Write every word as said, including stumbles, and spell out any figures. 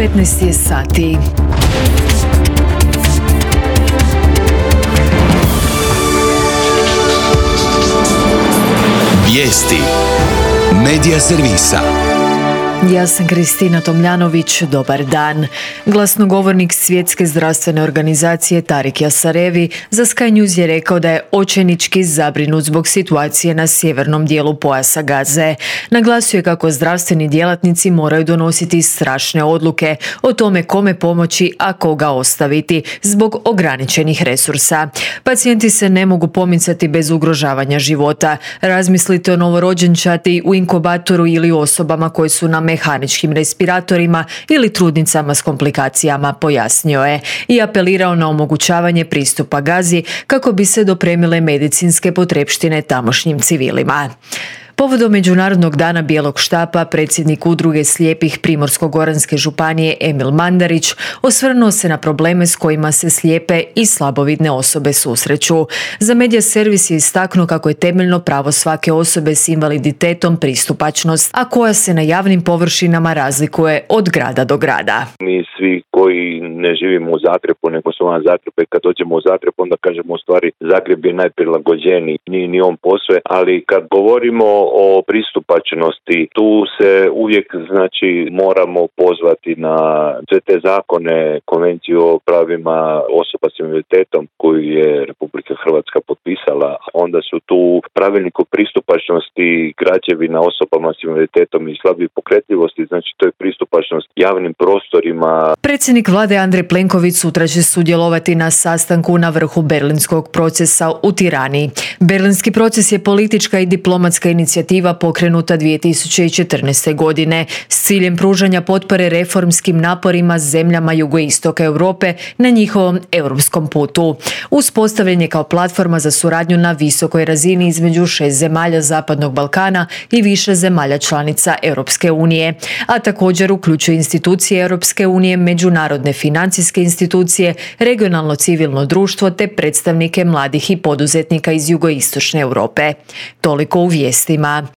petnaest je sati. Vijesti Medija servisa. Ja sam Kristina Tomljanović, dobar dan. Glasnogovornik Svjetske zdravstvene organizacije Tarik Jasarevi za Sky News je rekao da je očajnički zabrinut zbog situacije na sjevernom dijelu pojasa Gaze. Naglasio je kako zdravstveni djelatnici moraju donositi strašne odluke o tome kome pomoći, a koga ostaviti zbog ograničenih resursa. Pacijenti se ne mogu pomicati bez ugrožavanja života. Razmislite o novorođenčati u inkubatoru ili osobama koje su na mehaničkim respiratorima ili trudnicama s komplikacijama, pojasnio je i apelirao na omogućavanje pristupa Gazi kako bi se dopremile medicinske potrepštine tamošnjim civilima. Povodom Međunarodnog dana Bijelog štapa, predsjednik udruge slijepih Primorsko-goranske županije Emil Mandarić osvrnuo se na probleme s kojima se slijepe i slabovidne osobe susreću. Za Medija servis je istaknuo kako je temeljno pravo svake osobe s invaliditetom pristupačnost, a koja se na javnim površinama razlikuje od grada do grada. Mi svi koji ne živimo u Zagrebu, nego smo van Zagreba, i kad dođemo u Zagreb, onda kažemo u stvari Zagreb je najprilagođeniji, nije ni on posve, ali kad govorimo o pristupačnosti, tu se uvijek znači moramo pozvati na sve te zakone, konvenciju o pravima osoba s invaliditetom koju je Republika Hrvatska potpisala. Onda su tu pravilnik o pristupačnosti građevina osobama s invaliditetom i slabije pokretljivosti, znači to je pristupačnost javnim prostorima. Predsjednik vlade Andrej Plenković sutra će sudjelovati na sastanku na vrhu Berlinskog procesa u Tirani. Berlinski proces je politička i diplomatska inicijativa pokrenuta dvije tisuće četrnaeste. godine s ciljem pružanja potpore reformskim naporima zemljama jugoistoka Europe na njihovom europskom putu. Uspostavljen je kao platforma za suradnju na visokoj razini između šest zemalja Zapadnog Balkana i više zemalja članica Europske unije, a također uključuje institucije Europske unije, međunarodne financijske institucije, regionalno civilno društvo te predstavnike mladih i poduzetnika iz jugoistočne Europe. Toliko u vijestima.